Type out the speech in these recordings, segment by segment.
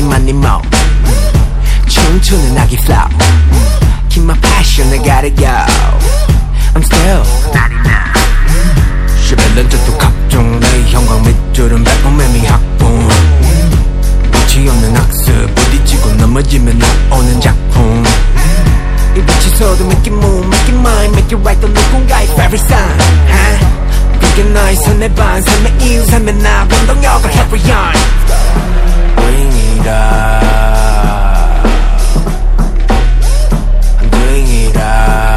money more. 춤추는 아기 flow. Keep my passion, I gotta go. I'm still 11년째 또 각종 내 형광 밑줄은 백범매미 학봉. 끝이 없는 학습 부딪히고 넘어지면 나오는 작품. 이 빛이 서도 make it move, make it mine, make it right 또 누군가의 favorite sign. 그게 너의 삶의 반, 삶의 이유, 삶의 나 원동력을 carry on. Bring it up. I'm doing it up.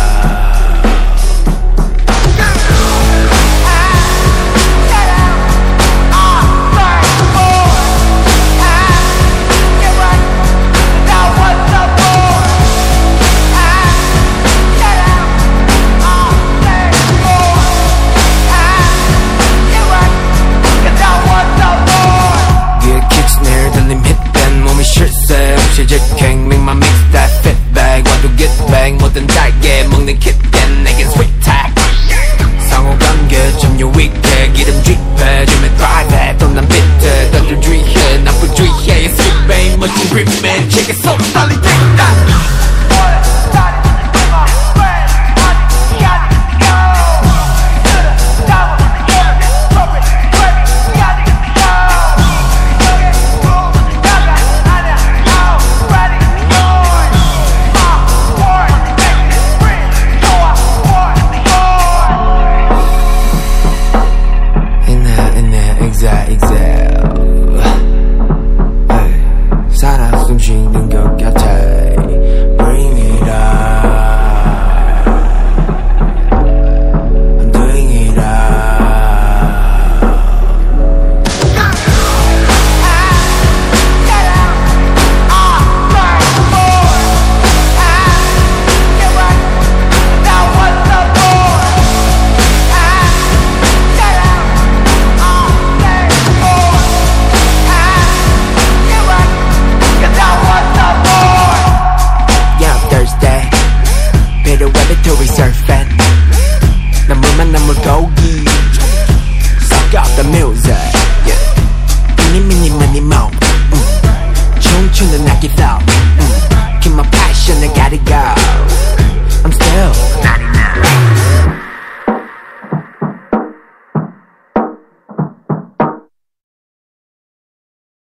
실직행 make my mix that fit bag want to get bang 뭐든 달게 먹는 kitchen 내겐 sweet tag 상호관계 좀 유익해 기름 쥐패 좀에 drive 또 난 비트 던질 주의해 나쁜 주의해 sweet babe 멋진 gripman check it so 빨리 take that. 살아 숨쉬는 것 같아. Bring it up. I'm doing it up. Laboratory surfing 난 물만 난 물고기 Suck up the music yeah. Mini mini money more 춤추는 아기 flow Keep my passion I gotta go